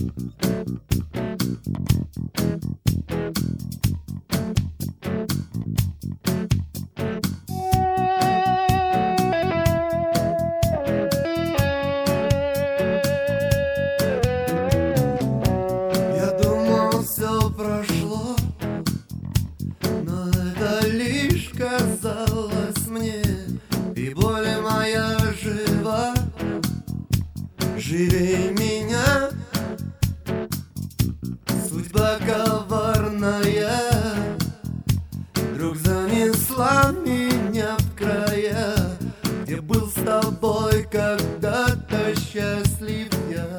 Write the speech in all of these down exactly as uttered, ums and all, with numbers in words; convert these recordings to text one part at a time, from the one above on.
Казалось мне, и боль моя жива, живей меня. Судьба коварная вдруг занесла меня в края, где был с тобой когда-то счастлив я.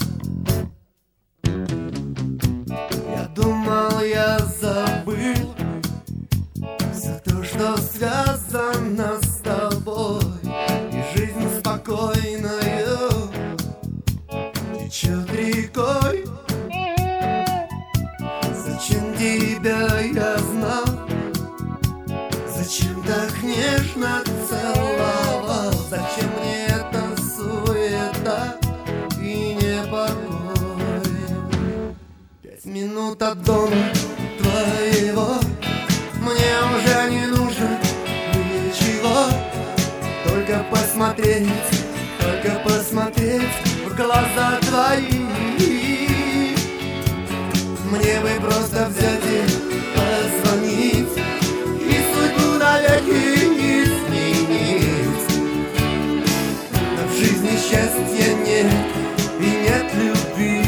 Я думал, я забыл все то, что связано с тобой, и жизнь спокойною течет рекой. Зачем тебя я знал? Зачем так нежно целовал? Зачем мне эта суета и непокой? Пять минут от дома твоего мне уже не нужно ничего, только посмотреть, только посмотреть в глаза твои. Мне бы просто взять и позвонить, и судьбу навеки изменить. Но в жизни счастья нет и нет любви.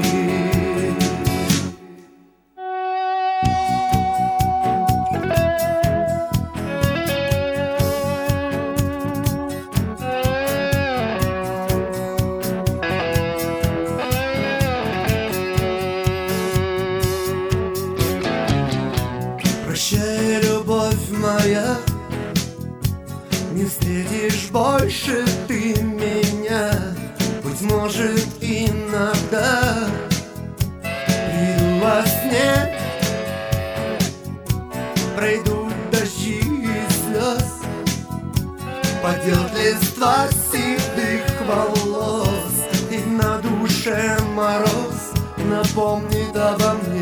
Прощай, любовь моя, не встретишь больше ты меня. Быть может, иногда приду во сне, пройдут дожди и слез, падет листва седых волос, и на душе мороз напомнит обо мне.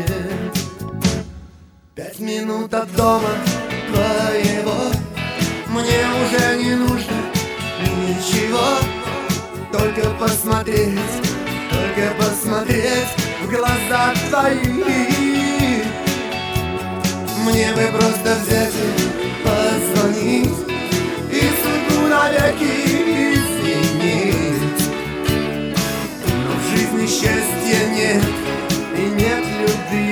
Пять минут от дома твоего мне уже не нужно ничего, только посмотреть, только посмотреть в глаза твои. Мне бы просто взять и позвонить, и судьбу навеки изменить. Но в жизни счастья нет и нет любви.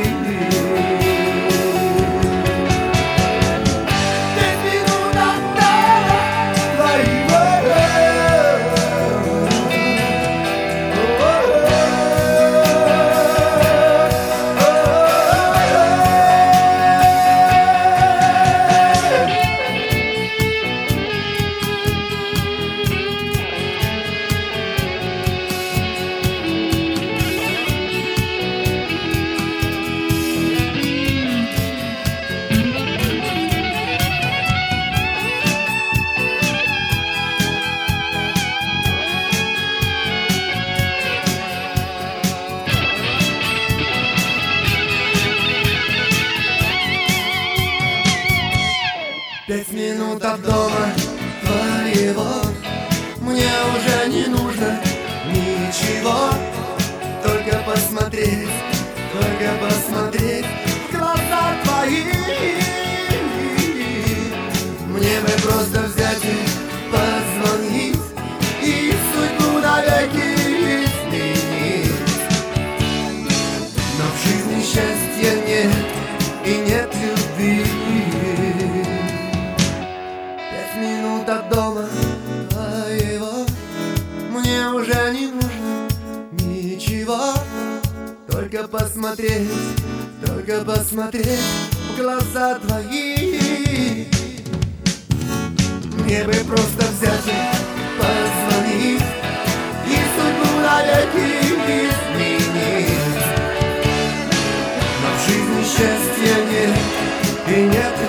Пять минут от дома твоего мне уже не нужно ничего, только посмотреть, только посмотреть в глаза твои. Мне бы просто взять и позвонить, и судьбу навеки изменить. Но в жизни счастья нет и нет любви. Минут от дома твоего мне уже не нужно ничего, только посмотреть, только посмотреть в глаза твои. Мне бы просто взять и позвонить, и судьбу навеки изменить. Но в жизни счастья нет и нет